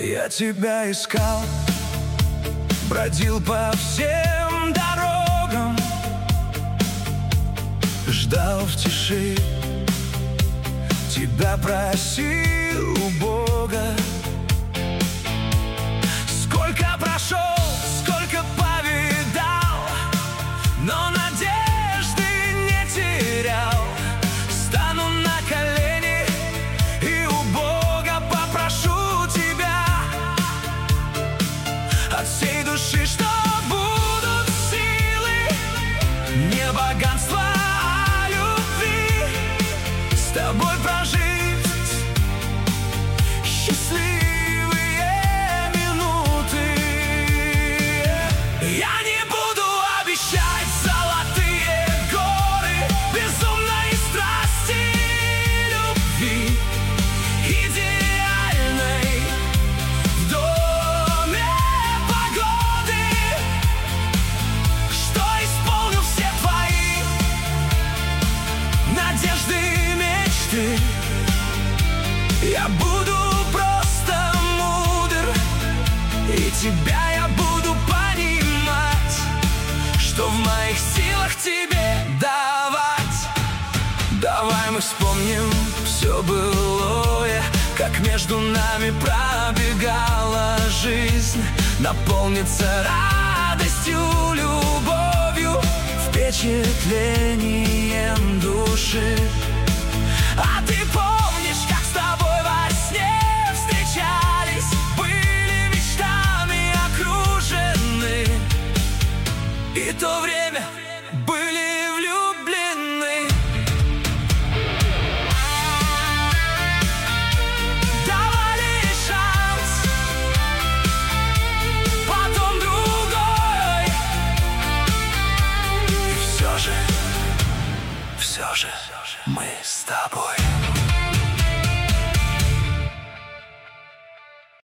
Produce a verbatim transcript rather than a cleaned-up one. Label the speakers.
Speaker 1: Я тебя искал, бродил по всем дорогам, ждал в тиши, тебя просил у Бога. Сколько прошел, сколько повидал, но надежды не терял. Стану на колени и у Бога попрошу тебя от всей души, что будут силы, не богатство, а любви, с тобой прожить счастливые минуты. Я не буду обещать золотые горы, безумной страсти и любви, идеальной в доме погоды, что исполню все твои надежды и мечты. Я буду просто мудр, и тебя я буду понимать, что в моих силах тебе давать. Давай мы вспомним все былое, как между нами пробегала жизнь, наполнится радостью, любовью, впечатлением души. А ты помнишь, как с тобой во сне встречались, были мечтами окружены, и то время